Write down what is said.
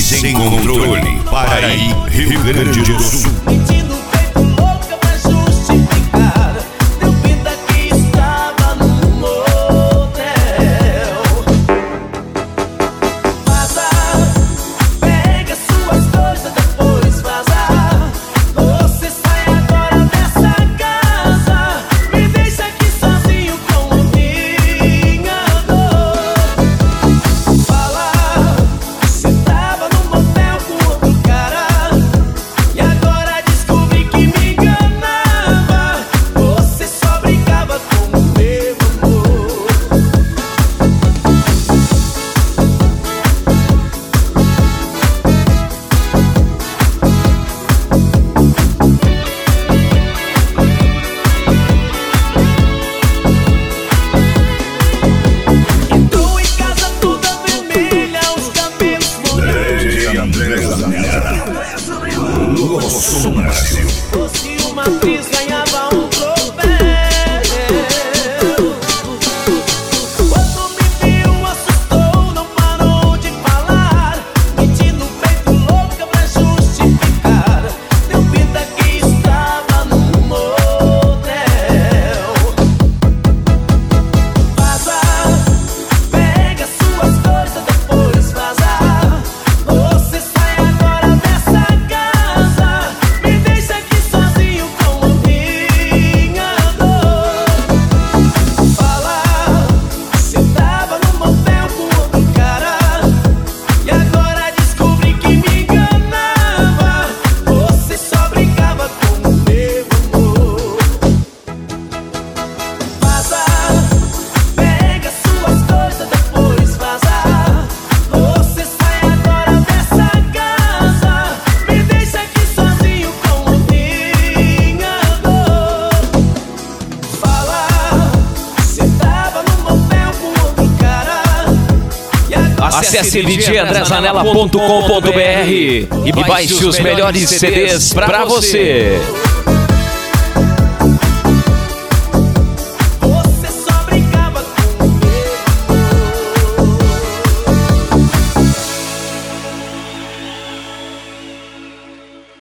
Sem Controle, Paraí, Rio Grande do Sul. Se uma atriz ganhava um troféu, quando me viu assustou, não parou de falar, mentindo feito louca pra justificar. Deu pinta que estava num motel. Vaza, pega suas coisas, depois vaza. Você sai agora dessa casa, me deixa aqui sozinho com a minha dor. Fala, você tava no motel com outro cara, e agora descobri que me enganava. Você só brincava com o meu amor. Vaza, pega suas coisas, depois vaza. Você sai agora dessa casa, me deixa aqui sozinho com a minha dor. Fala, você tava no motel com outro cara, e agora Acesse djandrezanella.com.br e baixe os melhores CDs pra você.